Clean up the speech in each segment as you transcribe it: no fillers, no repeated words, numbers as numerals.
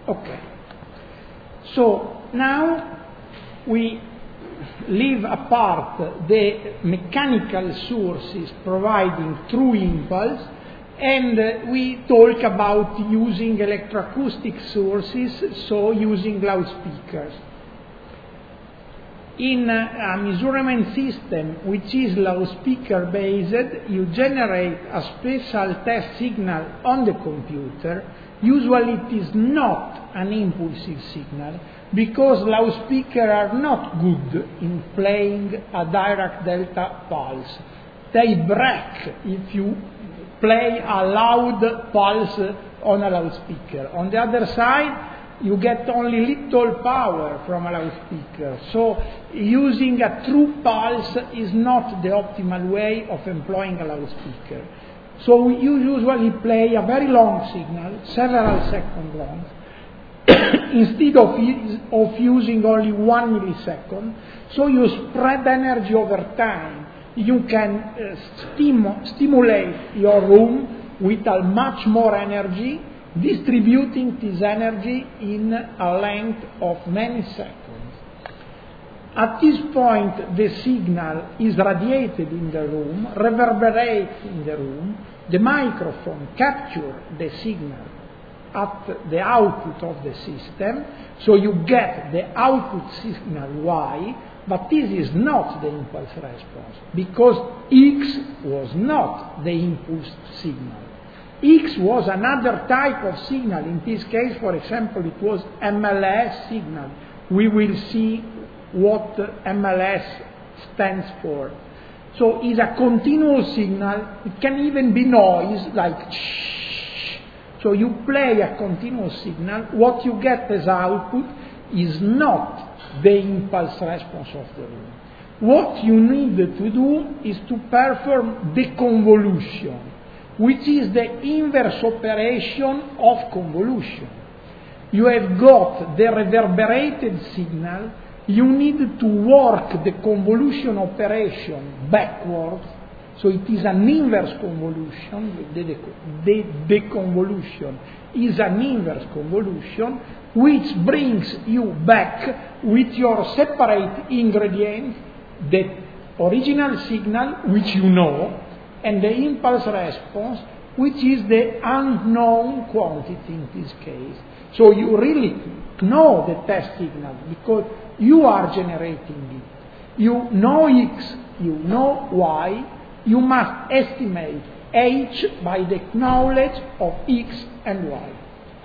Okay. So now we leave apart the mechanical sources providing true impulse, and we talk about using electroacoustic sources, so using loudspeakers. In a measurement system which is loudspeaker based, you generate a special test signal on the computer. Usually it is not an impulsive signal, because loudspeakers are not good in playing a direct delta pulse. They break if you play a loud pulse on a loudspeaker. On the other side, you get only little power from a loudspeaker. So using a true pulse is not the optimal way of employing a loudspeaker. So you usually play a very long signal, several seconds long, instead of using only 1 millisecond. So you spread energy over time. You can stimulate your room with a much more energy, distributing this energy in a length of many seconds. At this point, the signal is radiated in the room, reverberates in the room. The microphone captures the signal at the output of the system, so you get the output signal Y, but this is not the impulse response, because X was not the impulse signal. X was another type of signal. In this case, for example, it was MLS signal. We will see what MLS stands for. So it's a continuous signal. It can even be noise, like shh. So you play a continuous signal. What you get as output is not the impulse response of the room. What you need to do is to perform deconvolution, which is the inverse operation of convolution. You have got the reverberated signal. You need to work the convolution operation backwards, so it is an inverse convolution. The deconvolution is an inverse convolution, which brings you back with your separate ingredients, the original signal, which you know, and the impulse response, which is the unknown quantity in this case. So you really know the test signal, because you are generating it. You know X, you know Y, you must estimate H by the knowledge of X and Y.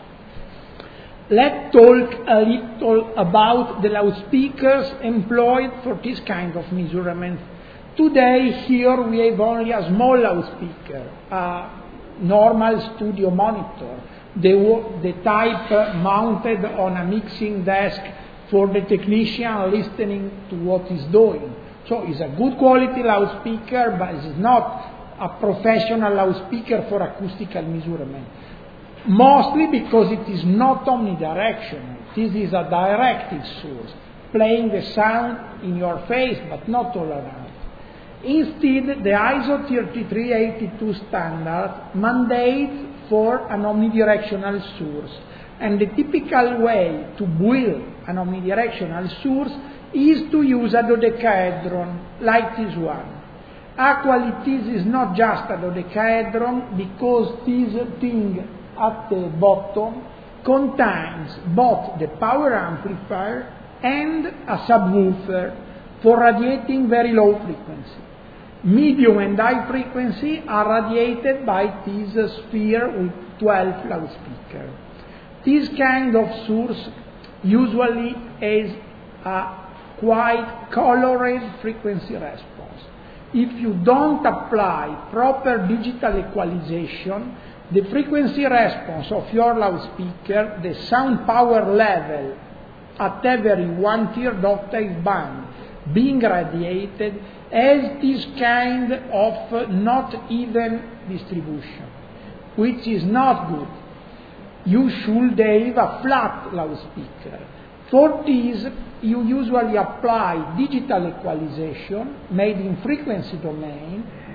Let's talk a little about the loudspeakers employed for this kind of measurement. Today here we have only a small loudspeaker, a normal studio monitor, the type mounted on a mixing desk for the technician listening to what he's doing. So it's a good quality loudspeaker, but it's not a professional loudspeaker for acoustical measurement. Mostly because it is not omnidirectional. This is a directed source, playing the sound in your face, but not all around. Instead, the ISO 3382 standard mandates for an omnidirectional source. And the typical way to build an omnidirectional source is to use a dodecahedron like this one. Actually, this is not just a dodecahedron, because this thing at the bottom contains both the power amplifier and a subwoofer for radiating very low frequency. Medium and high frequency are radiated by this sphere with 12 loudspeakers. This kind of source usually has a quite colored frequency response. If you don't apply proper digital equalization, the frequency response of your loudspeaker, the sound power level at every 1/3 octave band being radiated, has this kind of not even distribution, which is not good. You should have a flat loudspeaker. For this, you usually apply digital equalization made in frequency domain,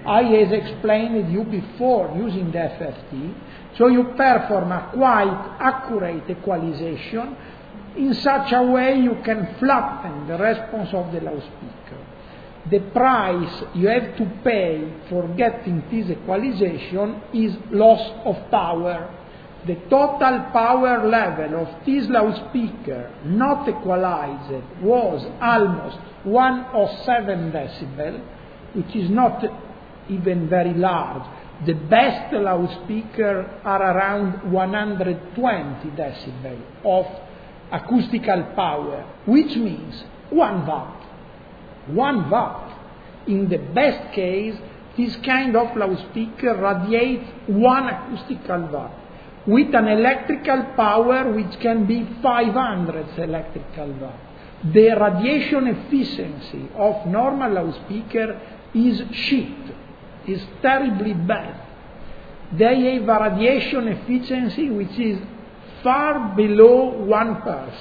I has explained you before using the FFT. So you perform a quite accurate equalization. In such a way you can flatten the response of the loudspeaker. The price you have to pay for getting this equalization is loss of power. The total power level of this loudspeaker not equalized was almost 107 decibel, which is not even very large. The best loudspeakers are around 120 decibel of acoustical power, which means 1 watt. 1 watt. In the best case, this kind of loudspeaker radiates 1 acoustical watt, with an electrical power which can be 500 electrical watt. The radiation efficiency of normal loudspeaker is shit, is terribly bad. They have a radiation efficiency which is far below 1%.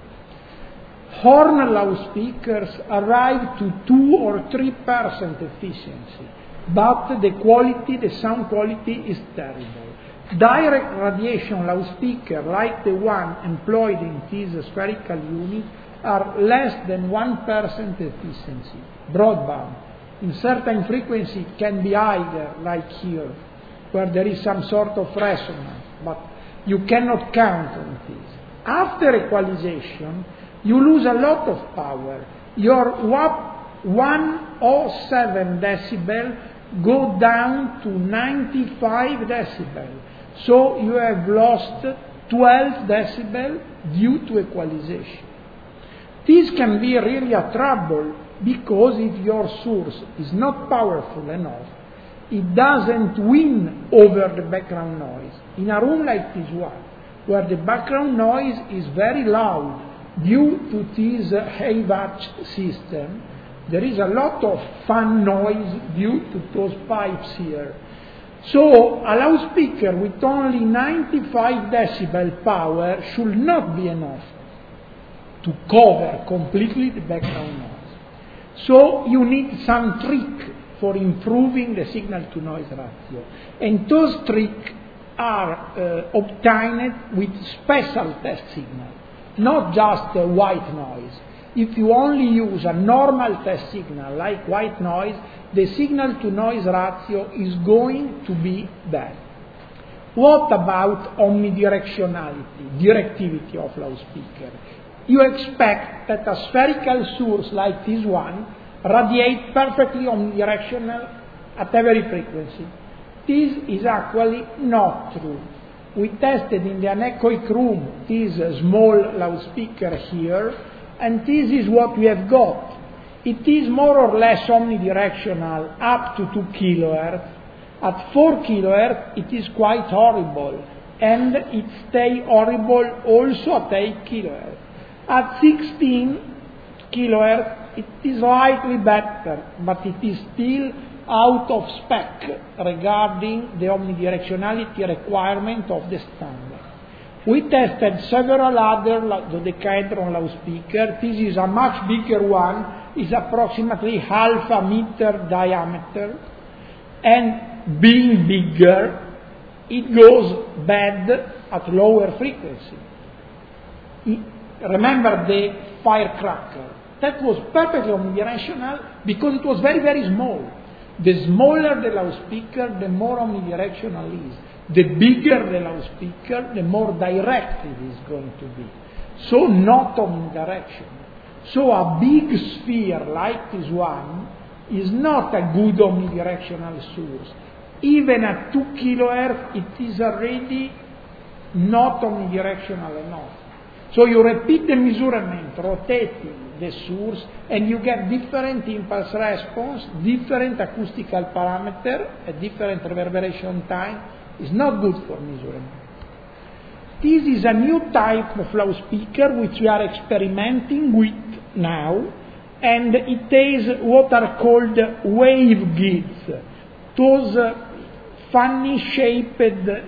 Horn loudspeakers arrive to 2 or 3% efficiency, but the quality, the sound quality is terrible. Direct radiation loudspeaker, like the one employed in this spherical unit, are less than 1% efficiency. Broadband, in certain frequency, can be higher, like here, where there is some sort of resonance, but you cannot count on this. After equalization, you lose a lot of power. Your 107 decibel go down to 95 decibel. So you have lost 12 decibel due to equalization. This can be really a trouble because if your source is not powerful enough, it doesn't win over the background noise. In a room like this one, where the background noise is very loud due to this HAVACH system, there is a lot of fan noise due to those pipes here. So a loudspeaker with only 95 decibel power should not be enough to cover completely the background noise. So you need some trick for improving the signal-to-noise ratio. And those tricks are obtained with special test signal, not just white noise. If you only use a normal test signal like white noise, the signal-to-noise ratio is going to be bad. What about omnidirectionality, directivity of loudspeaker? You expect that a spherical source like this one radiates perfectly omnidirectional at every frequency. This is actually not true. We tested in the anechoic room this small loudspeaker here, and this is what we have got. It is more or less omnidirectional up to 2 kHz. At 4 kHz it is quite horrible, and it stays horrible also at 8 kHz. At 16 kHz it is slightly better, but it is still out of spec regarding the omnidirectionality requirement of the standard. We tested several other dodecahedron loudspeakers. This is a much bigger one, is approximately half a meter diameter, and being bigger, it goes bad at lower frequency. Remember the firecracker? That was perfectly omnidirectional because it was very, very small. The smaller the loudspeaker, the more omnidirectional it is. The bigger the loudspeaker, the more direct it is going to be. So not omnidirectional. So a big sphere like this one is not a good omnidirectional source. Even at 2 kHz, it is already not omnidirectional enough. So you repeat the measurement, rotating the source, and you get different impulse response, different acoustical parameter, a different reverberation time. It's not good for measurement. This is a new type of loudspeaker which we are experimenting with now, and it is what are called waveguides. Those funny shaped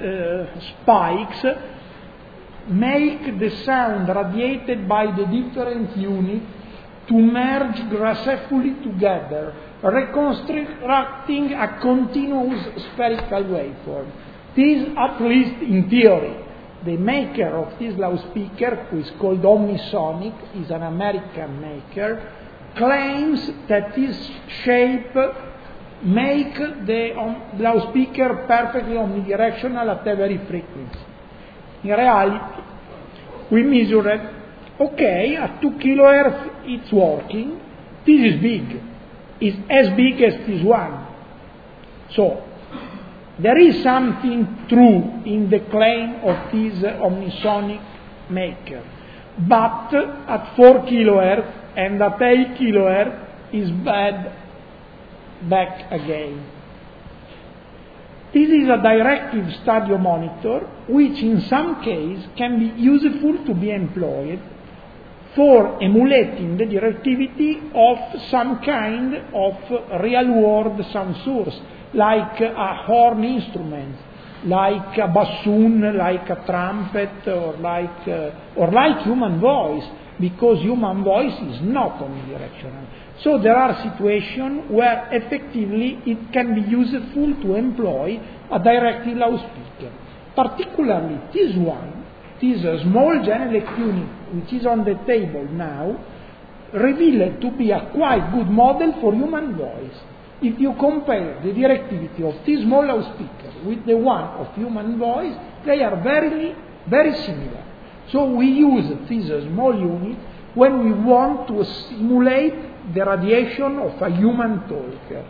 spikes make the sound radiated by the different units to merge gracefully together, reconstructing a continuous spherical waveform. This, at least in theory. The maker of this loudspeaker, who is called Omnisonic, is an American maker, claims that this shape make the loudspeaker perfectly omnidirectional at every frequency. In reality, we measured, okay, at 2 kilohertz it's working, this is big, it's as big as this one. So, there is something true in the claim of this Omnisonic maker, but at 4 kilohertz and at 8 kilohertz is bad back again. This is a directive stadio monitor, which in some cases can be useful to be employed for emulating the directivity of some kind of real-world sound source, like a horn instrument, like a bassoon, like a trumpet, or like human voice, because human voice is not omnidirectional. So there are situations where effectively it can be useful to employ a directive loudspeaker. Particularly this one, this small Genelec unit, which is on the table now, revealed to be a quite good model for human voice. If you compare the directivity of this small loudspeaker with the one of human voice, they are very, very similar. So we use this small unit when we want to simulate the radiation of a human talker.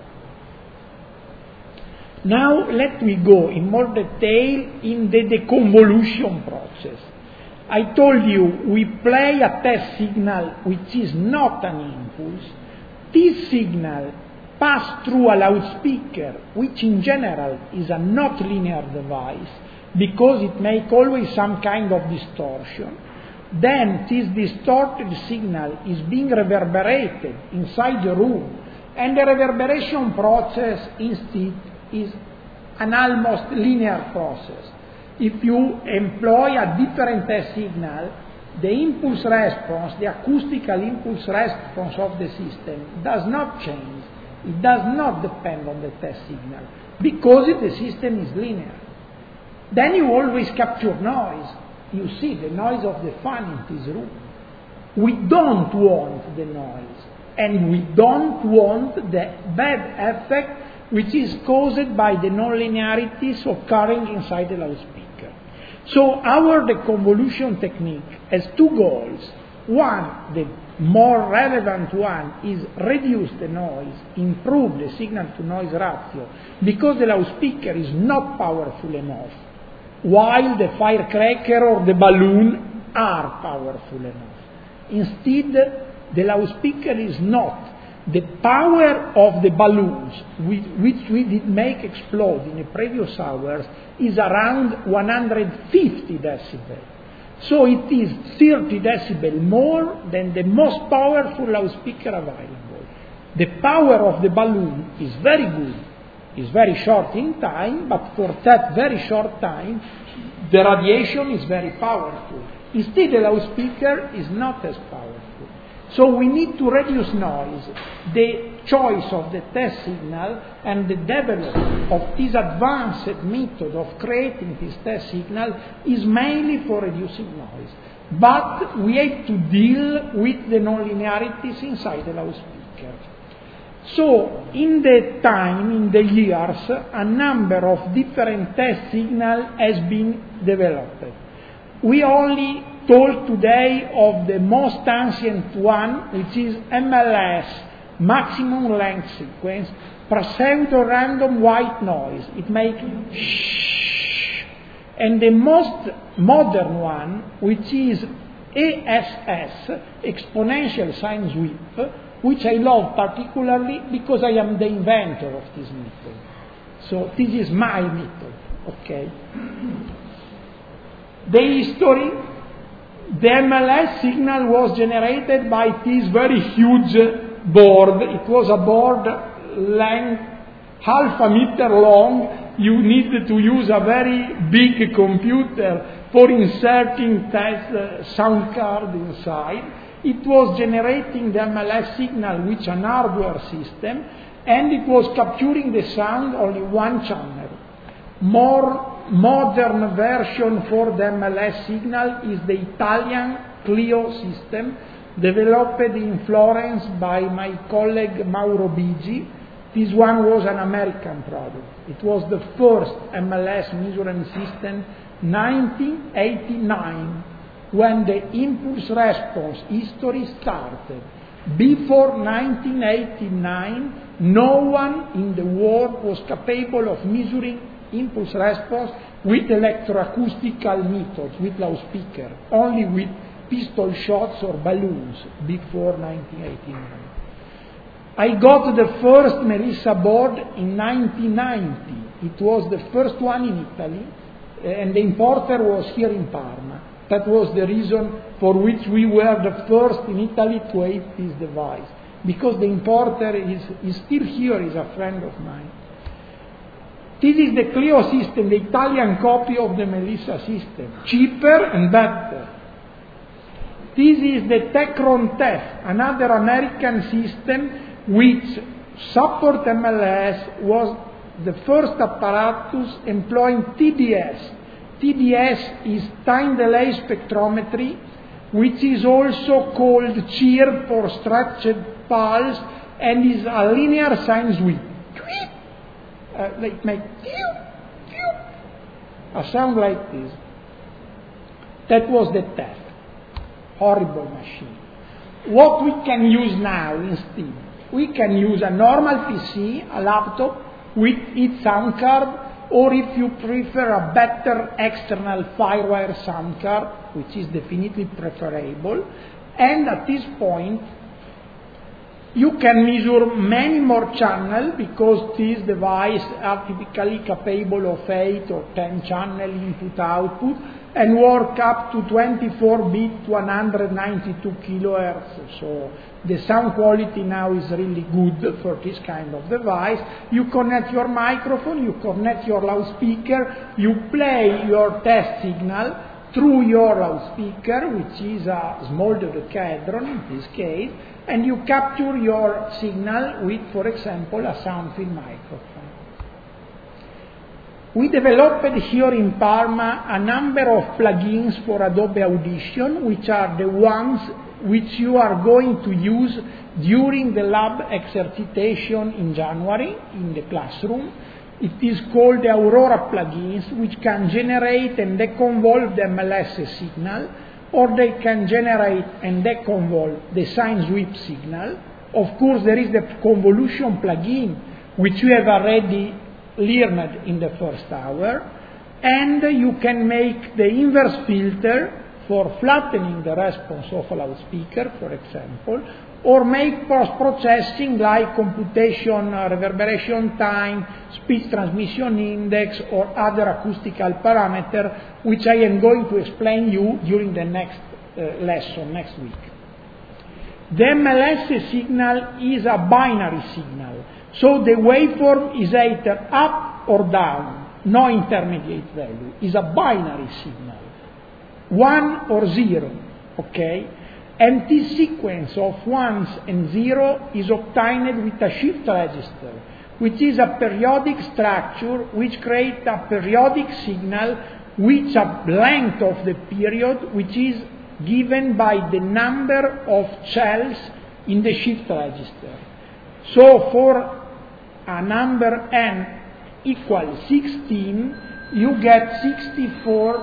Now let me go in more detail in the deconvolution process. I told you we play a test signal which is not an impulse. This signal passes through a loudspeaker, which in general is a not linear device, because it makes always some kind of distortion. Then this distorted signal is being reverberated inside the room, and the reverberation process instead is an almost linear process. If you employ a different test signal, the impulse response, the acoustical impulse response of the system does not change. It does not depend on the test signal, because the system is linear. Then you always capture noise. You see the noise of the fan in this room. We don't want the noise, and we don't want the bad effect which is caused by the nonlinearities occurring inside the loudspeaker. So our deconvolution technique has two goals. One, the more relevant one, is reduce the noise, improve the signal-to-noise ratio, because the loudspeaker is not powerful enough, while the firecracker or the balloon are powerful enough. Instead, the loudspeaker is not. The power of the balloons, which we did make explode in the previous hours, is around 150 decibels. So it is 30 decibels more than the most powerful loudspeaker available. The power of the balloon is very good. It's very short in time, but for that very short time, the radiation is very powerful. Instead, the loudspeaker is not as powerful. So we need to reduce noise. The choice of the test signal and the development of this advanced method of creating this test signal is mainly for reducing noise. But we have to deal with the nonlinearities inside the loudspeaker. So, in the time, in the years, a number of different test signals has been developed. We only told today of the most ancient one, which is MLS, maximum length sequence, pseudo-random white noise. It makes shh. And the most modern one, which is ESS, exponential sine sweep, which I love particularly because I am the inventor of this method. So this is my method, okay? The history, the MLS signal was generated by this very huge board. It was a board length half a meter long. You needed to use a very big computer for inserting that sound card inside. It was generating the MLS signal with an hardware system, and it was capturing the sound only one channel. More modern version for the MLS signal is the Italian Clio system, developed in Florence by my colleague Mauro Bigi. This one was an American product. It was the first MLS measuring system, 1989, when the impulse response history started. Before 1989, no one in the world was capable of measuring impulse response with electroacoustical methods, with loudspeaker, only with pistol shots or balloons before 1989. I got the first Melissa board in 1990. It was the first one in Italy, and the importer was here in Parma. That was the reason for which we were the first in Italy to have this device, because the importer is still here, is a friend of mine. This is the Clio system, the Italian copy of the Melissa system, cheaper and better. This is the Tecron TEF, another American system which support MLS, was the first apparatus employing TDS. TDS is time delay spectrometry, which is also called CHIRP for structured pulse, and is a linear sine sweep. It makes a sound like this. That was the TEF. Horrible machine. What we can use now instead? We can use a normal PC, a laptop, with its sound card, or if you prefer a better external Firewire sound card, which is definitely preferable. And at this point, you can measure many more channels, because these devices are typically capable of 8 or 10 channel input-output, and work up to 24-bit to 192 kilohertz. So the sound quality now is really good for this kind of device. You connect your microphone, you connect your loudspeaker, you play your test signal through your loudspeaker, which is a small dodecahedron in this case, and you capture your signal with, for example, a sound field microphone. We developed here in Parma a number of plugins for Adobe Audition, which are the ones which you are going to use during the lab exercitation in January in the classroom. It is called the Aurora plugins, which can generate and deconvolve the MLS signal, or they can generate and deconvolve the sine sweep signal. Of course, there is the convolution plugin, which we have already learned in the first hour, and you can make the inverse filter for flattening the response of a loudspeaker, for example, or make post-processing like computation, reverberation time, speech transmission index, or other acoustical parameter, which I am going to explain you during the next lesson, next week. The MLS signal is a binary signal, so the waveform is either up or down, no intermediate value. It's a binary signal, 1 or 0, okay? And this sequence of ones and zero is obtained with a shift register, which is a periodic structure which creates a periodic signal with a length of the period which is given by the number of shells in the shift register. So for a number n equals 16, you get 64,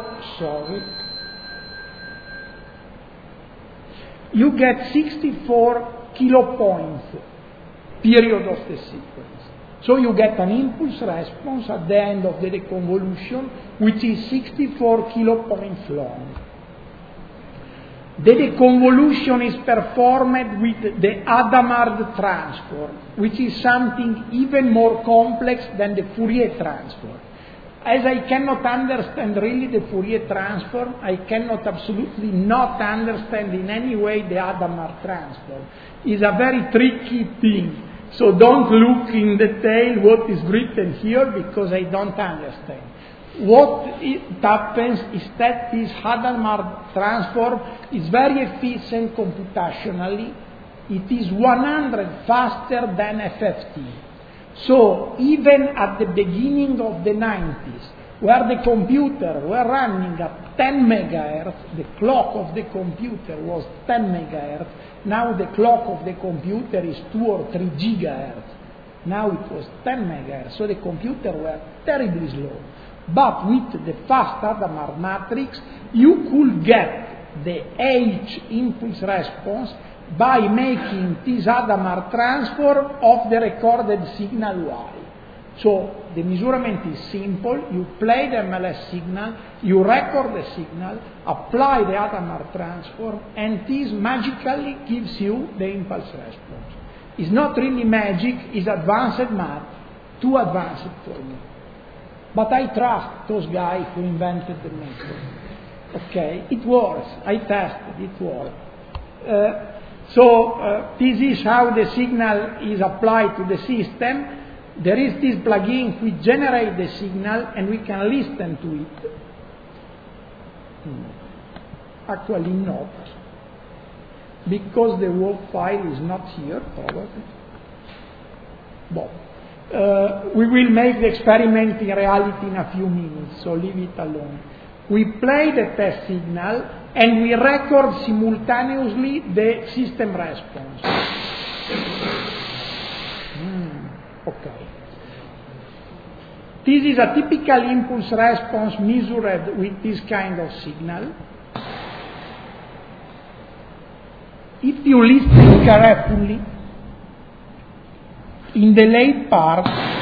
you get 64 kilopoints period of the sequence. So you get an impulse response at the end of the deconvolution, which is 64 kilopoints long. The deconvolution is performed with the Hadamard transform, which is something even more complex than the Fourier transform. As I cannot understand really the Fourier transform, I cannot absolutely not understand in any way the Hadamard transform. It's a very tricky thing. So don't look in detail what is written here, because I don't understand. what happens is that this Hadamard transform is very efficient computationally. It is 100 faster than FFT. So even at the beginning of the 90s, where the computer were running at 10 megahertz, the clock of the computer was 10 megahertz, now the clock of the computer is 2 or 3 gigahertz. Now it was 10 megahertz, so the computer were terribly slow. But with the fast Hadamard matrix, you could get the H impulse response by making this Hadamard transform of the recorded signal Y. So the measurement is simple. You play the MLS signal, you record the signal, apply the Hadamard transform, and this magically gives you the impulse response. It's not really magic, it's advanced math, too advanced for me. But I trust those guys who invented the method. Okay, it works. I tested, it works. So this is how the signal is applied to the system. There is this plugin which generates the signal and we can listen to it. Actually not, because the WAV file is not here probably. But we will make the experiment in reality in a few minutes, so leave it alone. We play the test signal and we record simultaneously the system response. Okay. This is a typical impulse response measured with this kind of signal. If you listen carefully, in the late part,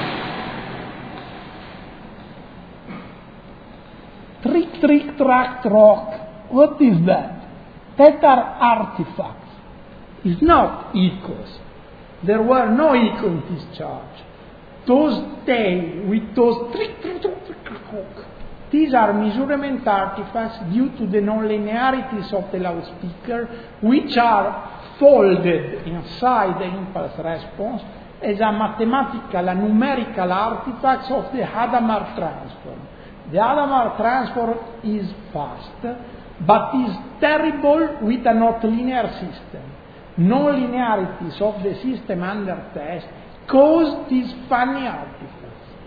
trick, trick, track, rock. What is that? That are artifacts. It's not echoes. There were no echo in this charge. Those stay with those trick, trick, trick, trick, rock. These are measurement artifacts due to the nonlinearities of the loudspeaker, which are folded inside the impulse response as a mathematical and numerical artifacts of the Hadamard transform. The Hadamard transform is fast, but is terrible with a not linear system. Non-linearities of the system under test cause these funny artifacts.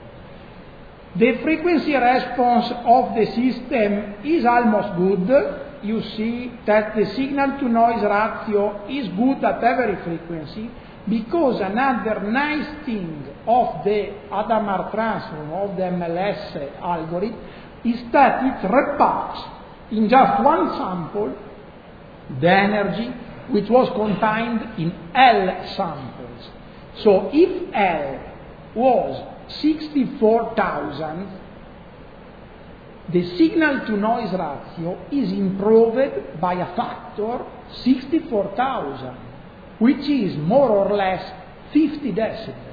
The frequency response of the system is almost good. You see that the signal to noise ratio is good at every frequency, because another nice thing of the Hadamard transform, of the MLS algorithm, is that it repacks in just one sample the energy which was contained in L samples. So if L was 64,000, the signal to noise ratio is improved by a factor 64,000, which is more or less 50 decibels.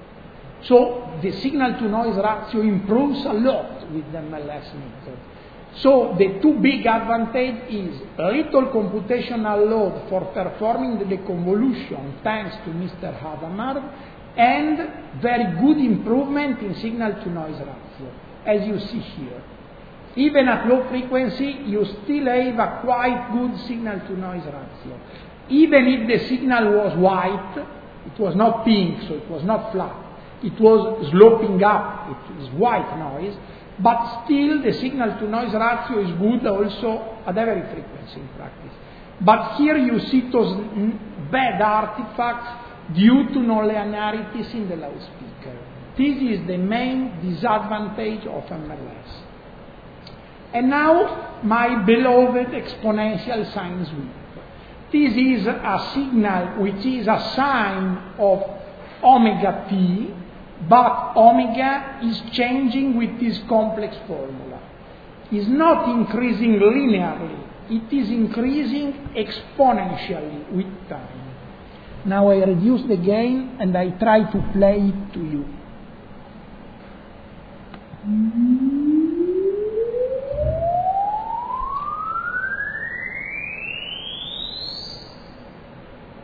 So the signal to noise ratio improves a lot with the MLS method. So the two big advantage is little computational load for performing the convolution thanks to Mr. Hadamard, and very good improvement in signal to noise ratio, as you see here. Even at low frequency, you still have a quite good signal to noise ratio. Even if the signal was white, it was not pink, so it was not flat. It was sloping up, it is white noise, but still the signal to noise ratio is good also at every frequency in practice. But here you see those bad artifacts due to nonlinearities in the loudspeaker. This is the main disadvantage of MLS. And now my beloved exponential sine sweep. This is a signal which is a sine of omega t, but omega is changing with this complex formula. It's not increasing linearly, it is increasing exponentially with time. Now I reduce the gain and I try to play it to you.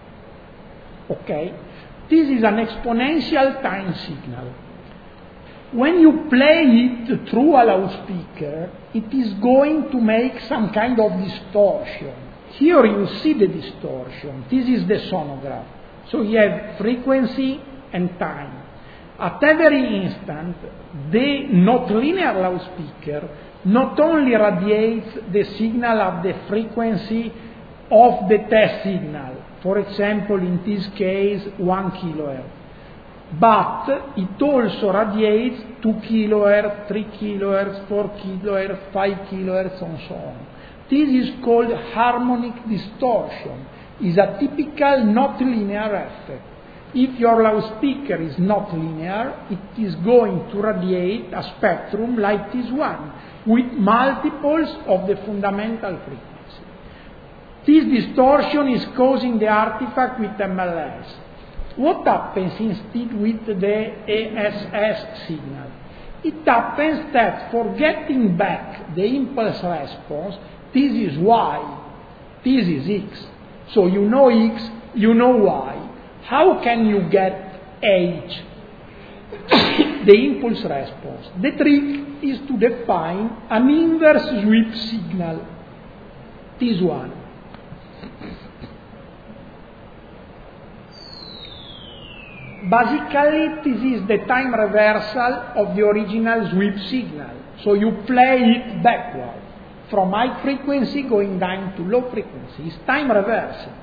Okay, this is an exponential time signal. When you play it through a loudspeaker, it is going to make some kind of distortion. Here you see the distortion. This is the sonograph. So you have frequency and time. At every instant, the not linear loudspeaker not only radiates the signal at the frequency of the test signal, for example, in this case, 1 kilohertz, but it also radiates 2 kilohertz, 3 kilohertz, 4 kilohertz, 5 kilohertz, and so on. This is called harmonic distortion. It's a typical not linear effect. If your loudspeaker is not linear, it is going to radiate a spectrum like this one, with multiples of the fundamental frequency. This distortion is causing the artifact with MLS. What happens instead with the ASS signal? It happens that for getting back the impulse response, this is Y, this is X. So you know X, you know Y. How can you get H, the impulse response? The trick is to define an inverse sweep signal, this one. Basically, this is the time reversal of the original sweep signal. So you play it backward, from high frequency going down to low frequency. It's time reversal.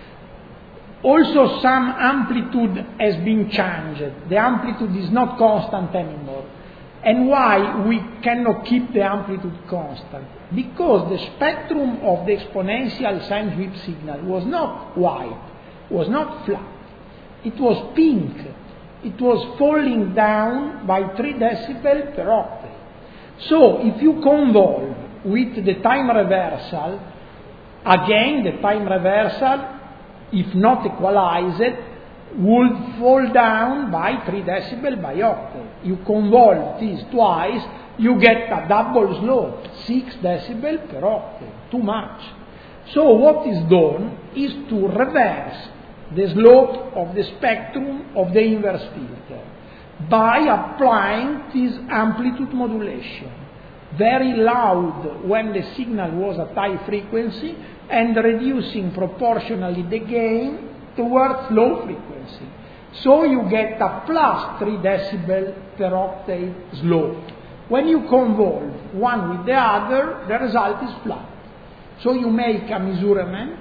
Also, some amplitude has been changed. The amplitude is not constant anymore. And why we cannot keep the amplitude constant? Because the spectrum of the exponential sine sweep signal was not white, was not flat. It was pink. It was falling down by 3 decibels per octave. So, if you convolve with the time reversal, again, the time reversal, if not equalized, would fall down by 3 decibels by octave. You convolve this twice, you get a double slope, 6 decibels per octave, too much. So what is done is to reverse the slope of the spectrum of the inverse filter by applying this amplitude modulation. Very loud when the signal was at high frequency, and reducing proportionally the gain towards low frequency. So you get a plus 3 decibel per octave slope. When you convolve one with the other, the result is flat. So you make a measurement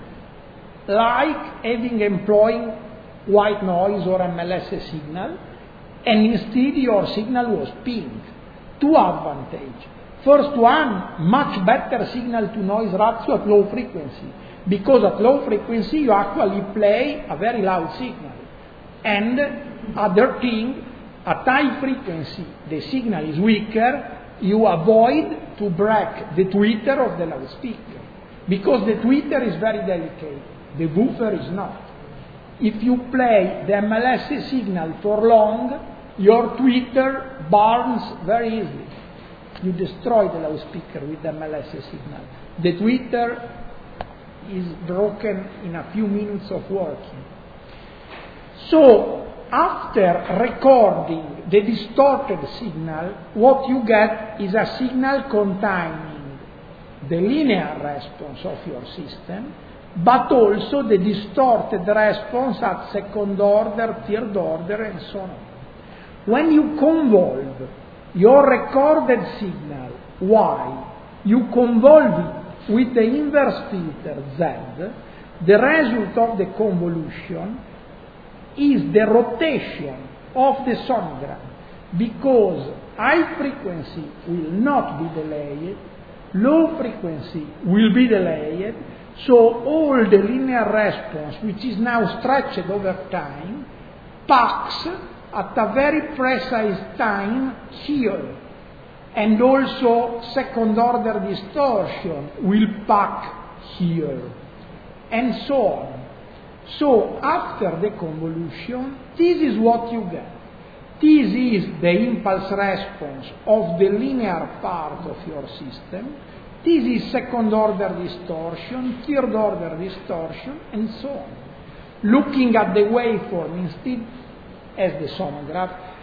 like employing white noise or MLS signal, and instead your signal was pink. Two advantages. First one, much better signal to noise ratio at low frequency, because at low frequency you actually play a very loud signal. And other thing, at high frequency the signal is weaker, you avoid to break the tweeter of the loudspeaker, because the tweeter is very delicate, the woofer is not. If you play the MLS signal for long, your tweeter burns very easily. You destroy the loudspeaker with the MLS signal. The tweeter is broken in a few minutes of working. So, after recording the distorted signal, what you get is a signal containing the linear response of your system, but also the distorted response at second order, third order, and so on. When you convolve your recorded signal Y, you convolve it with the inverse filter Z, the result of the convolution is the rotation of the sonogram, because high frequency will not be delayed, low frequency will be delayed, so all the linear response, which is now stretched over time, packs at a very precise time here. And also second order distortion will pack here. And so on. So after the convolution, this is what you get. This is the impulse response of the linear part of your system. This is second order distortion, third order distortion, and so on. Looking at the waveform instead as the sonograph,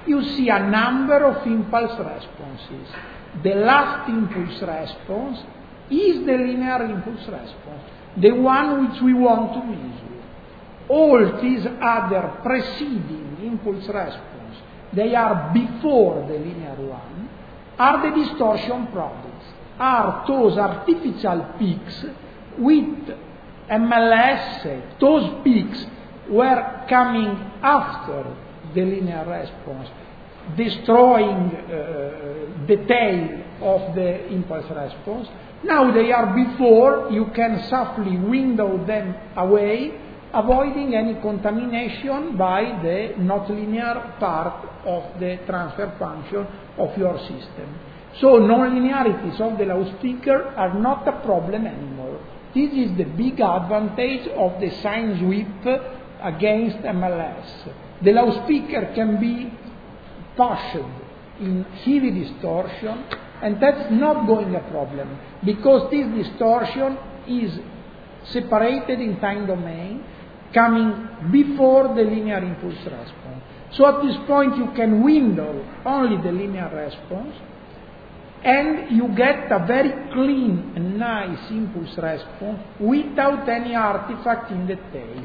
you see a number of impulse responses. The last impulse response is the linear impulse response, the one which we want to measure. All these other preceding impulse response, they are before the linear one, are the distortion products, are those artificial peaks with MLS. Those peaks were coming after the linear response, destroying the tail of the impulse response. Now they are before, you can softly window them away, avoiding any contamination by the not linear part of the transfer function of your system. So non-linearities of the loudspeaker are not a problem anymore. This is the big advantage of the sine sweep against MLS. The loudspeaker can be pushed in heavy distortion, and that's not going a problem, because this distortion is separated in time domain, coming before the linear impulse response. So at this point you can window only the linear response, and you get a very clean and nice impulse response without any artifact in the tail.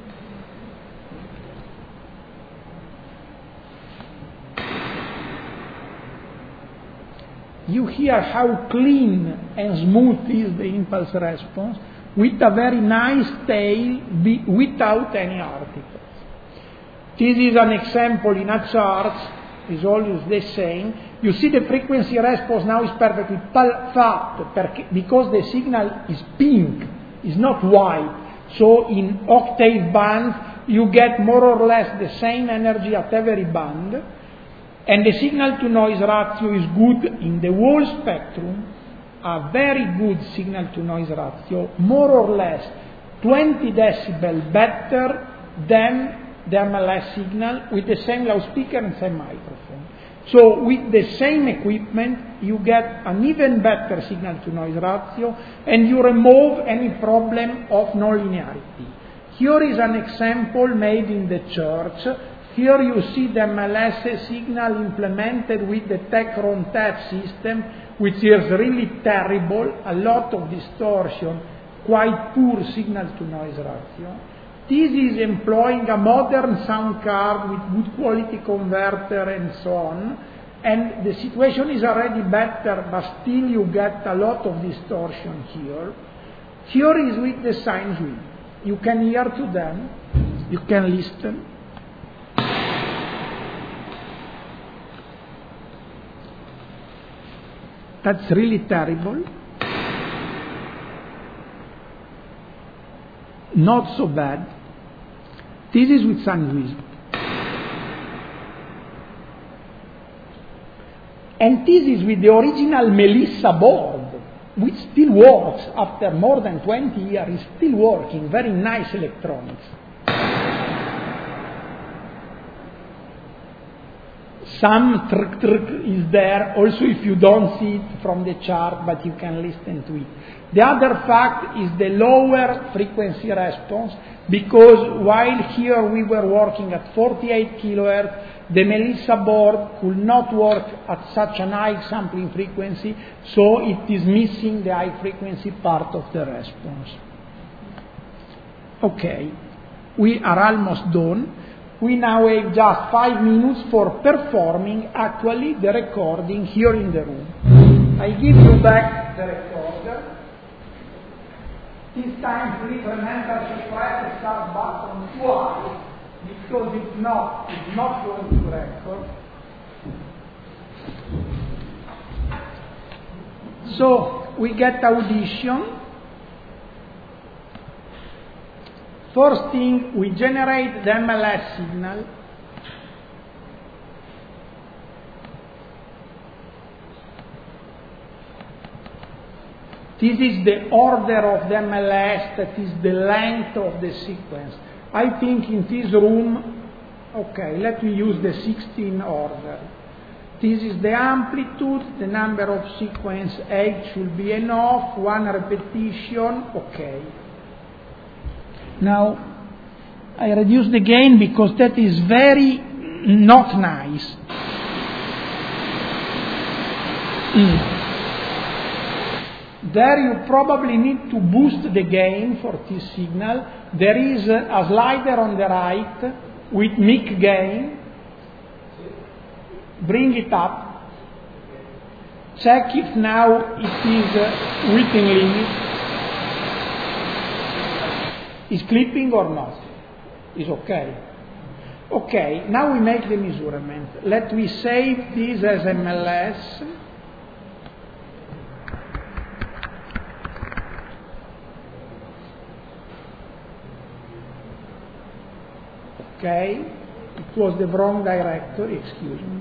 You hear how clean and smooth is the impulse response with a very nice tail without any artifacts. This is an example in a chart, is always the same. You see the frequency response now is perfectly fat because the signal is pink, is not white. So in octave bands you get more or less the same energy at every band. And the signal-to-noise ratio is good in the whole spectrum, a very good signal-to-noise ratio, more or less 20 decibel better than the MLS signal with the same loudspeaker and same microphone. So with the same equipment, you get an even better signal-to-noise ratio, and you remove any problem of nonlinearity. Here is an example made in the church. Here you see the MLS signal implemented with the Tecron TEF system, which is really terrible, a lot of distortion, quite poor signal-to-noise ratio. This is employing a modern sound card with good quality converter and so on, and the situation is already better, but still you get a lot of distortion here. Here is with the sine sweep. You can hear to them, you can listen. That's really terrible. Not so bad. This is with sine sweep. And this is with the original Melissa board, which still works after more than 20 years, is still working, very nice electronics. Some trick is there, also if you don't see it from the chart, but you can listen to it. The other fact is the lower frequency response, because while here we were working at 48 kilohertz, the Melissa board could not work at such an high sampling frequency, so it is missing the high frequency part of the response. Okay, we are almost done. We now have just 5 minutes for performing actually the recording here in the room. I give you back the recorder. This time please remember to press the start button twice, because if not, it's not going to record. So we get audition. First thing, we generate the MLS signal. This is the order of the MLS, that is the length of the sequence. I think in this room, okay, let me use the 16 order. This is the amplitude, the number of sequence 8 should be enough, 1 repetition, okay. Now, I reduce the gain because that is very not nice. There you probably need to boost the gain for this signal. There is a slider on the right with mic gain. Bring it up. Check if now it is within limit. Is clipping or not? Is okay. Okay, now we make the measurement. Let me save this as MLS. Okay, it was the wrong directory, excuse me.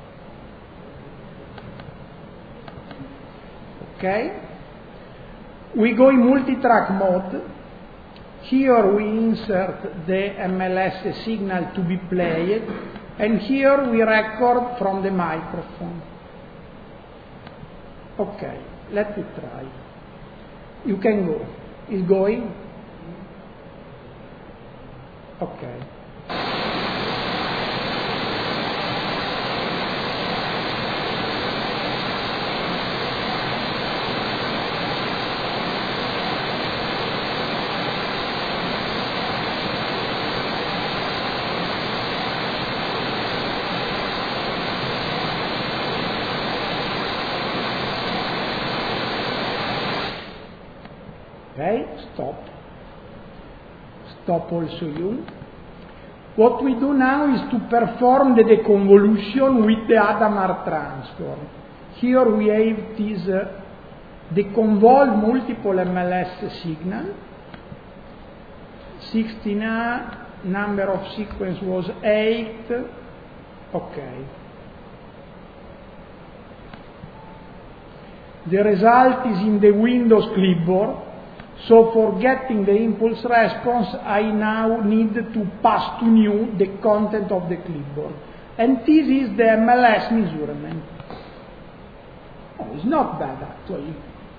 Okay, we go in multi-track mode. Here we insert the MLS signal to be played, and here we record from the microphone. Okay, let me try. You can go. It's going? Okay. Okay, stop. Stop also you. What we do now is to perform the deconvolution with the Hadamard transform. Here we have this deconvolved multiple MLS signal. 69, number of sequence was 8. Okay. The result is in the Windows clipboard. So for getting the impulse response, I now need to pass to new the content of the clipboard. And this is the MLS measurement. Oh, it's not bad actually.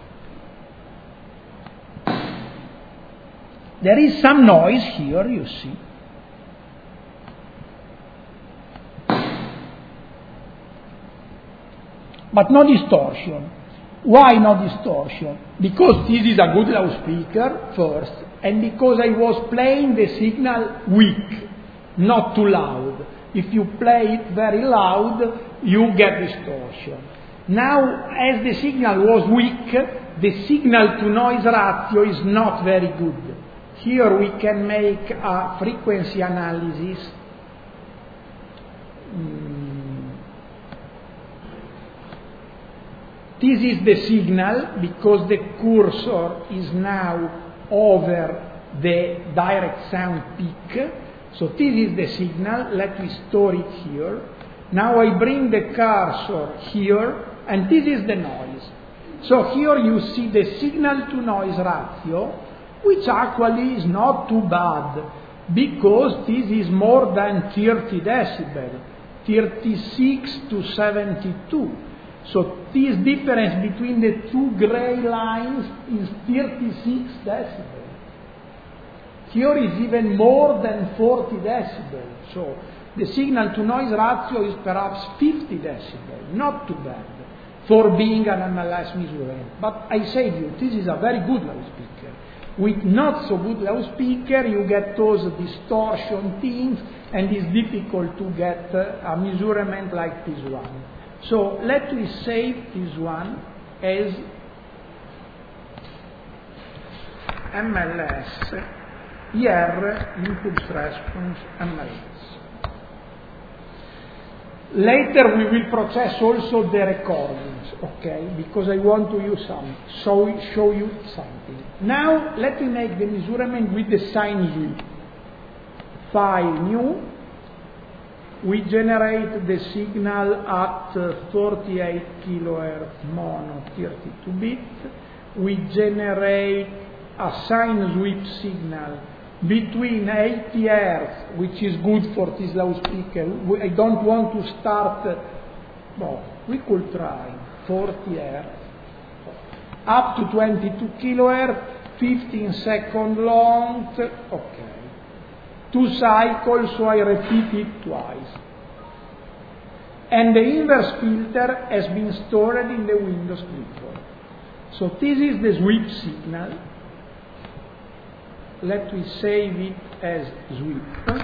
There is some noise here, you see. But no distortion. Why no distortion? Because this is a good loudspeaker, first, and because I was playing the signal weak, not too loud. If you play it very loud, you get distortion. Now, as the signal was weak, the signal-to-noise ratio is not very good. Here we can make a frequency analysis. This is the signal because the cursor is now over the direct sound peak. So this is the signal. Let me store it here. Now I bring the cursor here, and this is the noise. So here you see the signal-to-noise ratio, which actually is not too bad, because this is more than 30 decibel, 36 to 72. So this difference between the two gray lines is 36 decibel. Here is even more than 40 decibel. So the signal-to-noise ratio is perhaps 50 decibel, not too bad for being an MLS measurement. But I say to you, this is a very good loudspeaker. With not so good loudspeaker, you get those distortion things, and it's difficult to get a measurement like this one. So let me save this one as MLS, IR, impulse response, MLS. Later we will process also the recordings, okay, because I want to use some, show you something. Now let me make the measurement with the sine G. File new. We generate the signal at 48 kHz mono 32 bit. We generate a sine sweep signal between 80 Hz, which is good for this loudspeaker. I don't want to start, well, we could try 40 Hz, up to 22 kHz, 15 seconds long, okay. 2 cycles, so I repeat it twice. and the inverse filter has been stored in the Windows clipboard. So this is the sweep signal. Let me save it as sweep.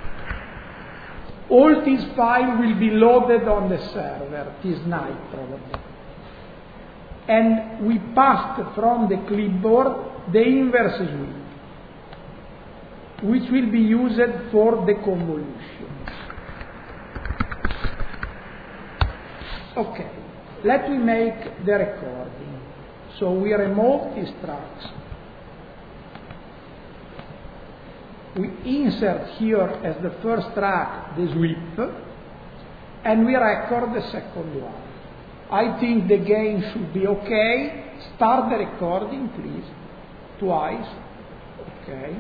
All this file will be loaded on the server this night probably. And we passed from the clipboard the inverse sweep, which will be used for the convolution. Okay, let me make the recording. So we remove these tracks. We insert here as the first track the sweep, and we record the second one. I think the gain should be okay. Start the recording, please. Twice. Okay.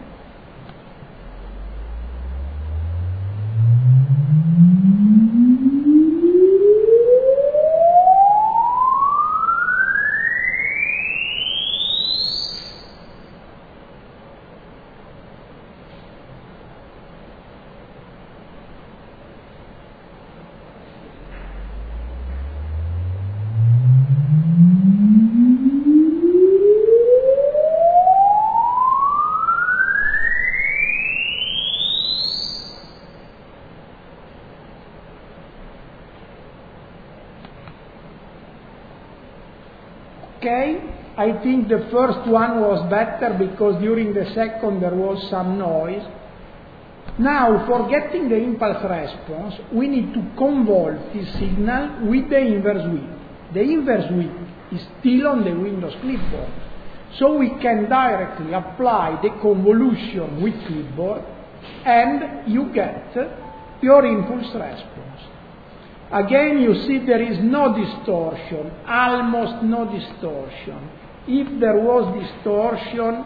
Okay, I think the first one was better because during the second there was some noise. Now, for getting the impulse response, we need to convolve this signal with the inverse sweep. The inverse sweep is still on the Windows clipboard. So we can directly apply the convolution with clipboard and you get your impulse response. Again, you see there is no distortion, almost no distortion. If there was distortion,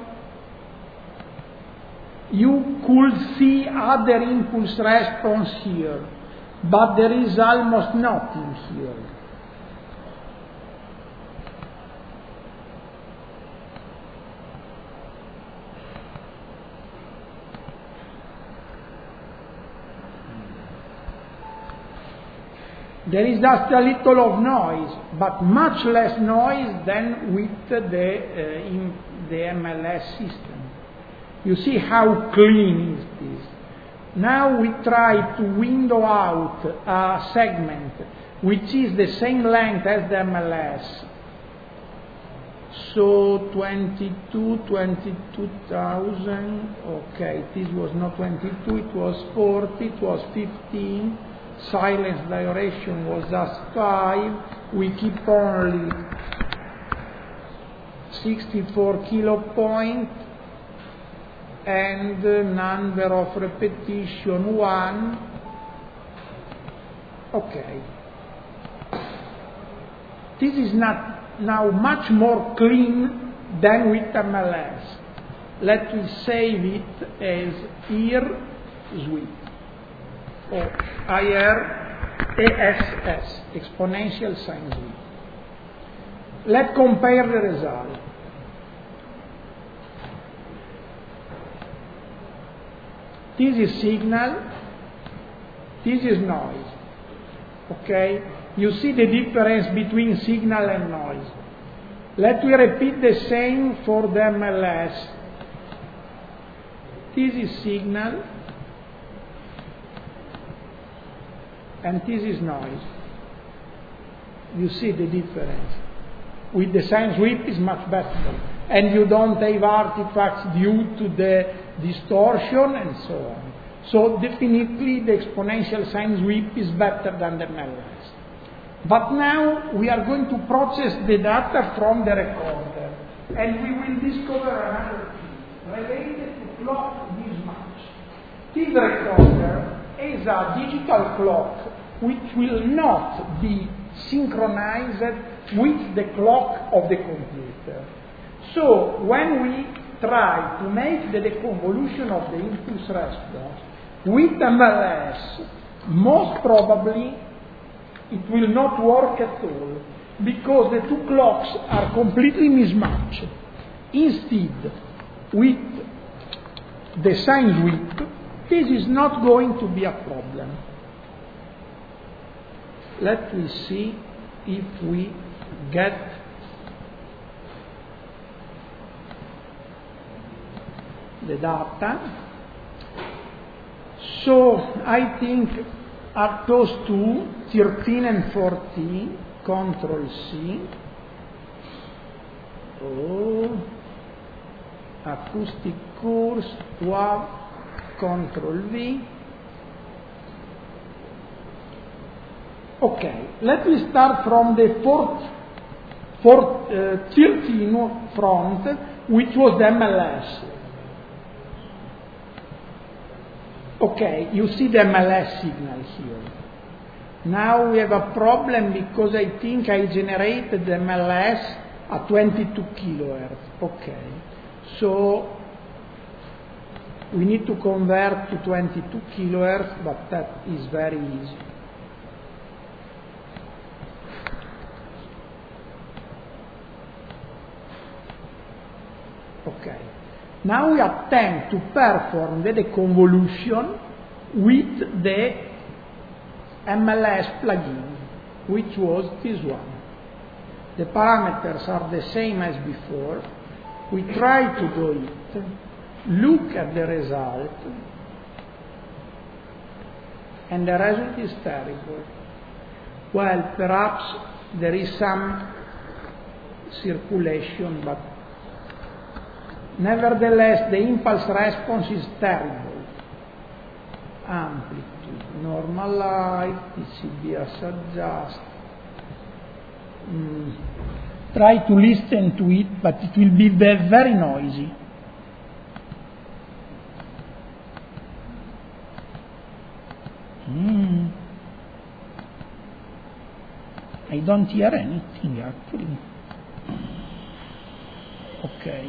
you could see other impulse response here, but there is almost nothing here. There is just a little of noise, but much less noise than with the MLS system. You see how clean is this. Now we try to window out a segment which is the same length as the MLS. So 22,000, okay, this was not 22, it was 40, it was 15. Silence duration was just 5. We keep only 64 kilopoint and number of repetition 1. Okay. This is not now much more clean than with MLS. Let me save it as ear sweep. Or IRASS, exponential sine sweep. Let's compare the result. This is signal, this is noise. Okay? You see the difference between signal and noise. Let me repeat the same for the MLS. This is signal, and this is noise. You see the difference. With the sine sweep is much better. And you don't have artifacts due to the distortion and so on. So definitely the exponential sine sweep is better than the MLS. But now we are going to process the data from the recorder. And we will discover another thing related to clock mismatch. This recorder is a digital clock which will not be synchronized with the clock of the computer. So when we try to make the deconvolution of the impulse response with MLS, most probably it will not work at all because the two clocks are completely mismatched. Instead, with the sine sweep, this is not going to be a problem. let me see if we get the data. So I think are close to 13 and 14, Control C. Oh, acoustic course, WAV, Control V. Okay, let me start from the 13 front, which was the MLS. Okay, you see the MLS signal here. Now we have a problem because I think I generated the MLS at 22 kilohertz. Okay, so we need to convert to 22 kilohertz, but that is very easy. Okay. Now we attempt to perform the deconvolution with the MLS plugin, which was this one. The parameters are the same as before. We try to do it, look at the result, and the result is terrible. Well, perhaps there is some circulation, but nevertheless, the impulse response is terrible. Amplitude, normalize, TCBS adjust. Try to listen to it, but it will be very noisy. I don't hear anything actually. Okay.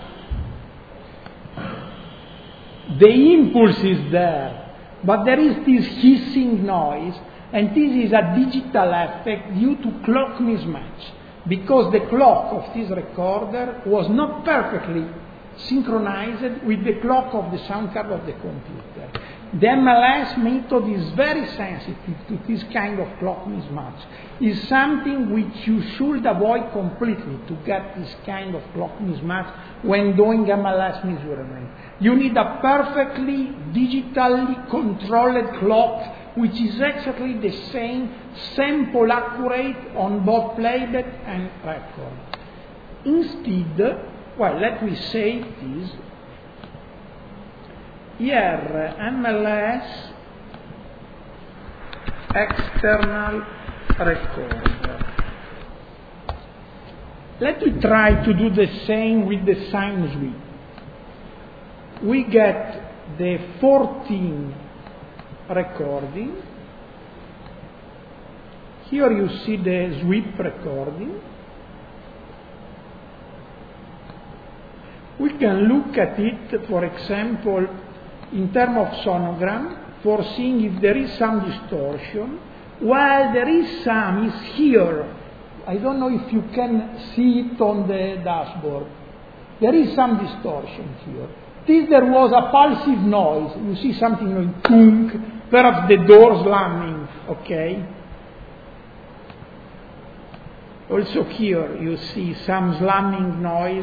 The impulse is there, but there is this hissing noise, and this is a digital effect due to clock mismatch, because the clock of this recorder was not perfectly synchronized with the clock of the sound card of the computer. The MLS method is very sensitive to this kind of clock mismatch. It's something which you should avoid completely to get this kind of clock mismatch when doing MLS measurement. You need a perfectly digitally controlled clock which is exactly the same, sample accurate on both playback and record. Instead, well, let me say this. Here, MLS external recorder. Let me try to do the same with the sine sweep. We get the 14 recording. Here you see the sweep recording. We can look at it, for example, in terms of sonogram, for seeing if there is some distortion. Well, there is some, is here. I don't know if you can see it on the dashboard. There is some distortion here. There was a pulsive noise. You see something like tunk, perhaps the door slamming, okay? Also here you see some slamming noise.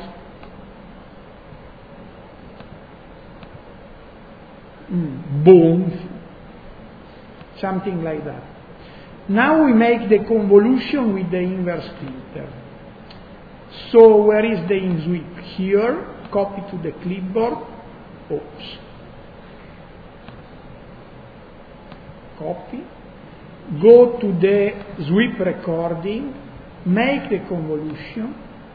Boom, something like that. Now we make the convolution with the inverse filter. So where is the in sweep? Here, copy to the clipboard. Oops. Copy. Go to the sweep recording. Make the convolution.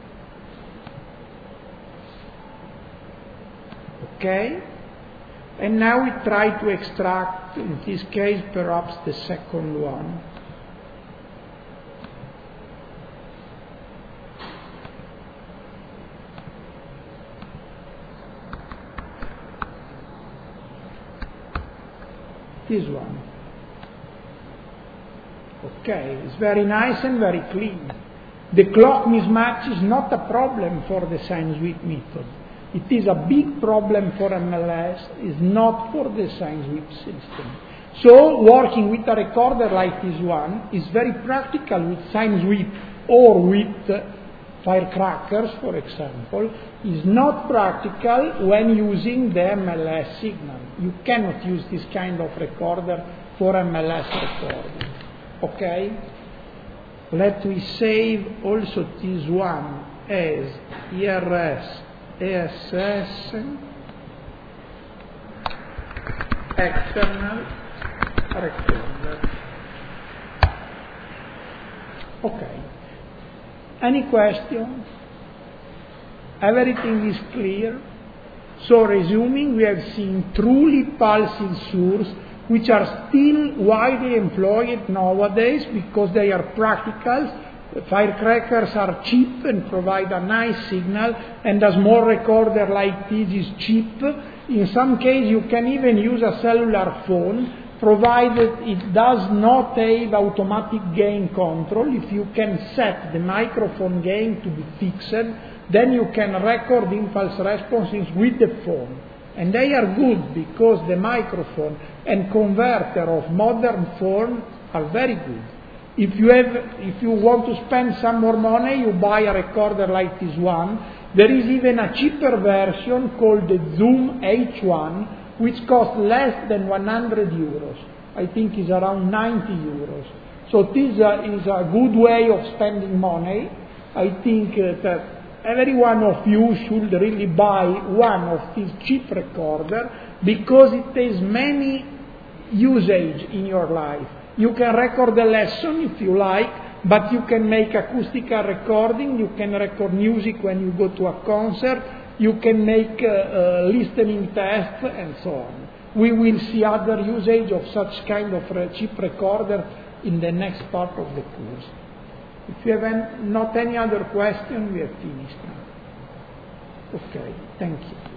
Okay. And now we try to extract, in this case, perhaps the second one. This one. Okay, it's very nice and very clean. The clock mismatch is not a problem for the sine sweep method. It is a big problem for MLS, is not for the sine sweep system. So working with a recorder like this one is very practical with sine wave or with firecrackers, for example. Is not practical when using the MLS signal. You cannot use this kind of recorder for MLS recording. Okay? Let me save also this one as ERS, ESS, external recorder. Okay. Any question? Everything is clear? So resuming, we have seen truly pulsing sources which are still widely employed nowadays because they are practical. Firecrackers are cheap and provide a nice signal, and a small recorder like this is cheap. In some cases you can even use a cellular phone, provided it does not have automatic gain control. If you can set the microphone gain to be fixed, then you can record impulse responses with the phone. And they are good because the microphone and converter of modern phone are very good. If you want to spend some more money, you buy a recorder like this one. There is even a cheaper version called the Zoom H1, which costs less than 100 euros. I think it's around 90 euros. So this is a good way of spending money. I think that every one of you should really buy one of these cheap recorders because it has many usage in your life. You can record a lesson if you like, but you can make acoustical recording, you can record music when you go to a concert, you can make listening tests and so on. We will see other usage of such kind of cheap recorder in the next part of the course. If you have not any other question, we have finished now. Okay, thank you.